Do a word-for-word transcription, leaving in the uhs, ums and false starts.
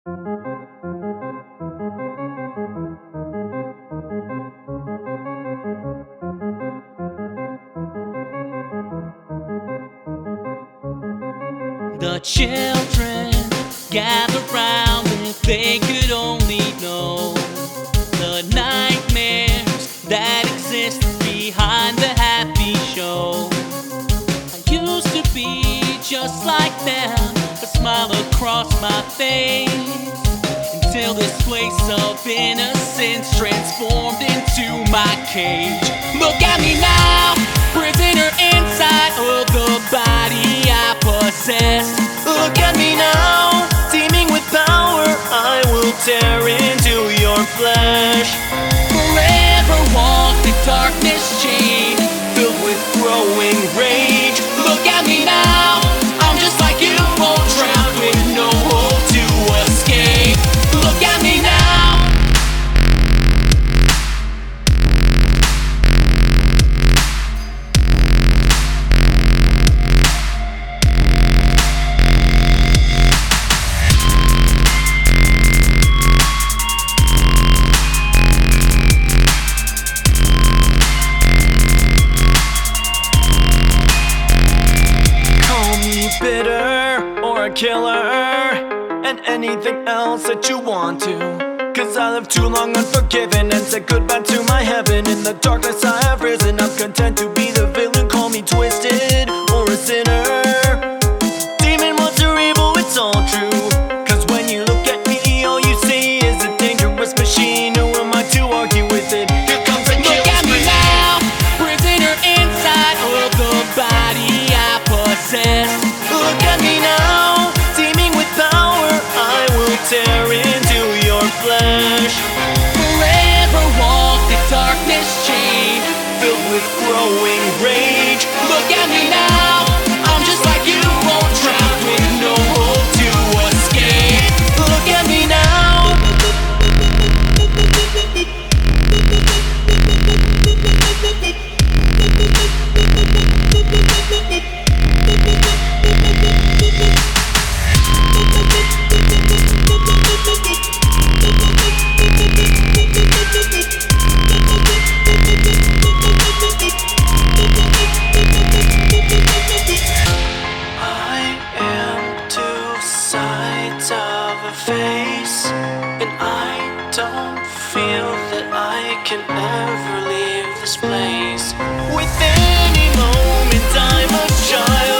The children gather round if they could only know the nightmares that exist behind the happy show. I used to be just like them, a smile across my face, until this place of innocence transformed into my cage. Look at me now, prisoner inside of the body I possess. Look at me now, teeming with power, I will tear into your flesh. Forever walk the darkness chain, filled with growing rage. Look at me now, I'm just like you, all trapped with no hope to escape. Look at me now. Bitter or a killer, and anything else that you want to. Cause I lived too long unforgiven and said goodbye to my heaven. In the darkness I have risen, I'm content to be the villain. Call me twisted or a sinner. Demon, what's your evil? It's all true. Cause when you look at me, all you see is a dangerous machine. Who am I to argue with it? Here comes and kills me. Look at me now, prisoner inside of the body I possess. Look at me now, teeming with power, I will tear into your flesh. Forever walk the darkness chain, filled with growing rage. Look at me now, I'm just like you, all trapped with no hope to escape. Look at me now. Of a face, and I don't feel that I can ever leave this place. With any moment I'm a child.